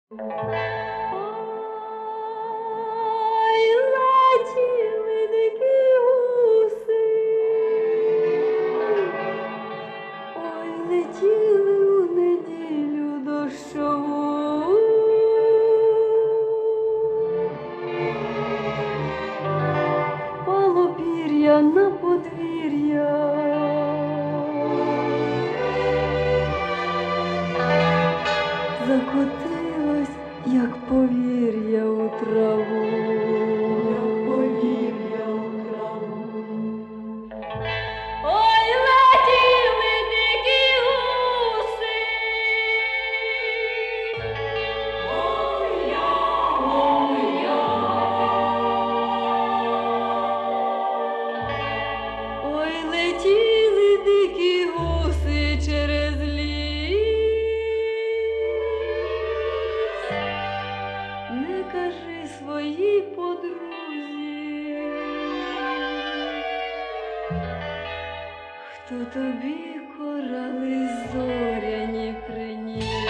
Ой, летіли дикі гуси, ой, летіли у неділю дощову. Впало пір'я на подвір'я, закотилось, як повір'я у траву. Ой, летіли дикі гуси, ой-я, ой-я. Ой, летіли дикі гуси через ліс. Не кажи своїй подрузі, хто тобі корали зоряні приніс.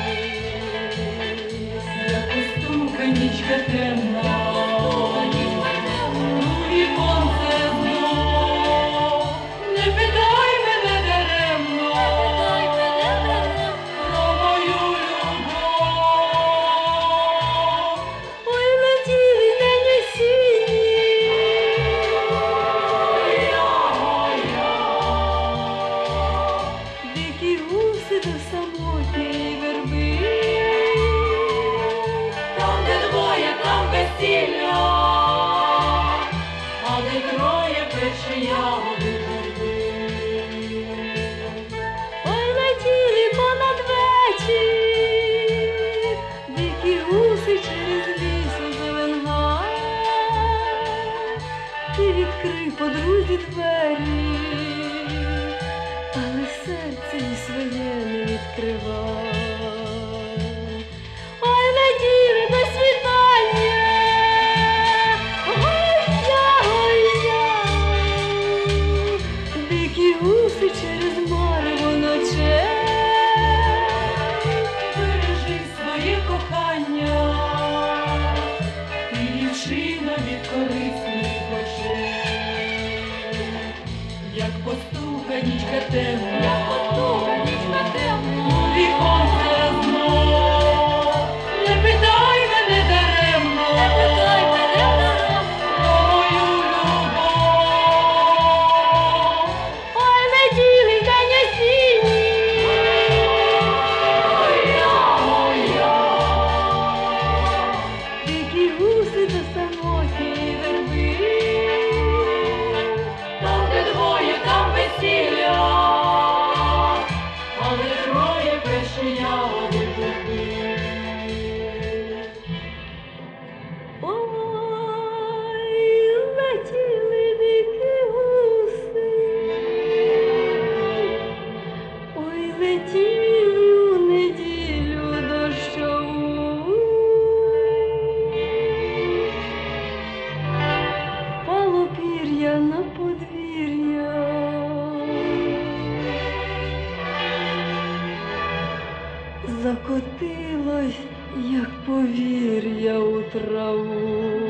Як устуканічка темна, віконце знов. Не питай мене даремно про мою любов. Ой, летіли день осінній, дикі гуси до самотньої верби. Там, де двоє, там весілля, а де троє перші ягоди журби. Ой, летіли понад вечір, дикі гуси через ліс у зеленгай. Ти відкрий подрузі двері, але серце й своє не відкривай. Ой, летіли до світання, ой-я, ой-я. Дикі гуси через марево ночей. Бережи своє кохання, ти дівчина від корисних очей. Як постуканічка темна, віконце знов. Не питай мене даремно про мою любов. Ой, летіли день осінній, дикі гуси до самотньої верби. Там, де двоє, там весілля, але троє перші ягоди журби. Ой, летіли дикі гуси, ой, летіли у неділю дощову. Впало пір'я на подвір'я, закотилось, як повір'я у траву.